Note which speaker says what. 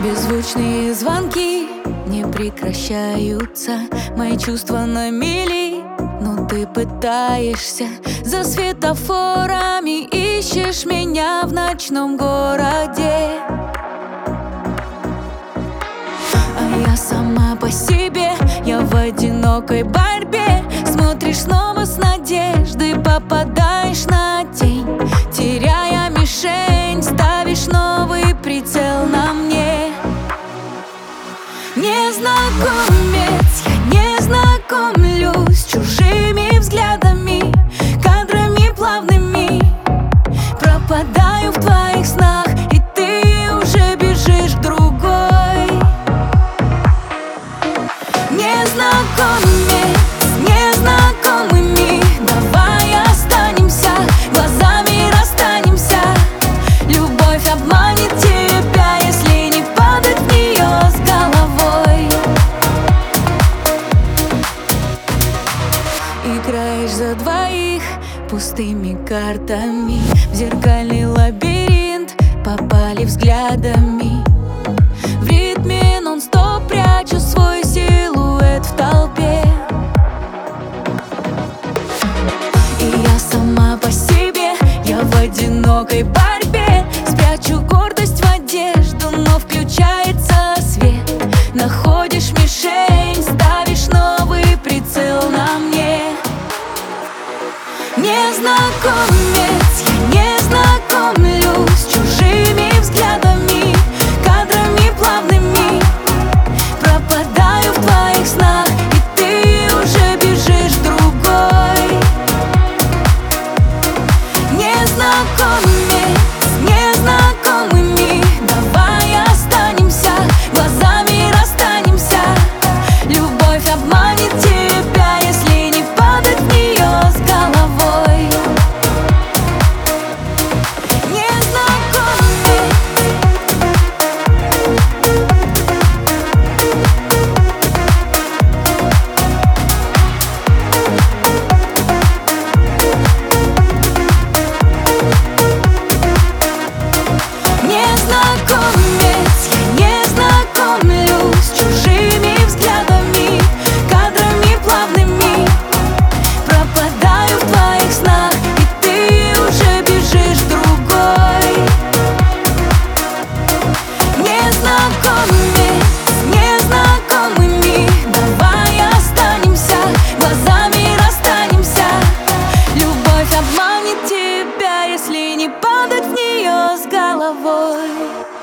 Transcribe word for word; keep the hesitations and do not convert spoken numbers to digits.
Speaker 1: Беззвучные звонки не прекращаются, мои чувства на мели, но ты пытаешься. За светофорами ищешь меня в ночном городе, а я сама по себе, я в одинокой борьбе. Смотришь снова с надеждой, попадаешь на тень, теряя мишень, ставишь новый прицел на мне. Незнакомец, я не знакомлюсь с чужими взглядами, кадрами плавными. Пропадаю в твоих снах, и ты уже бежишь к другой. Незнакомец, незнакомыми, давай останемся, глазами расстанемся. Любовь обманет тебя, если не падать в нее с головой. Играешь за двоих пустыми картами, в зеркальный лабиринт попали взглядами. В ритме нон-стоп прячу свой силуэт в толпе, и я сама по себе, я в одинокой борьбе. Спрячу гордость в одежду, но включается свет. Находишь мишень, ставишь новый прицел на мне. Незнакомец, я не знакомлюсь с чужими взглядами, кадрами плавными. Пропадаю в твоих снах, и ты уже бежишь к другой. Незнакомец, незнакомыми, давай останемся, глазами расстанемся. Любовь обманет тебя, если не падать в нее с головой. Незнакомец, я не знакомлюсь с чужими взглядами, кадрами плавными. Пропадаю в твоих снах, и ты уже бежишь к другой. Незнакомец, незнакомыми, давай останемся, глазами расстанемся. Любовь обманет тебя, если не падать в нее с головой.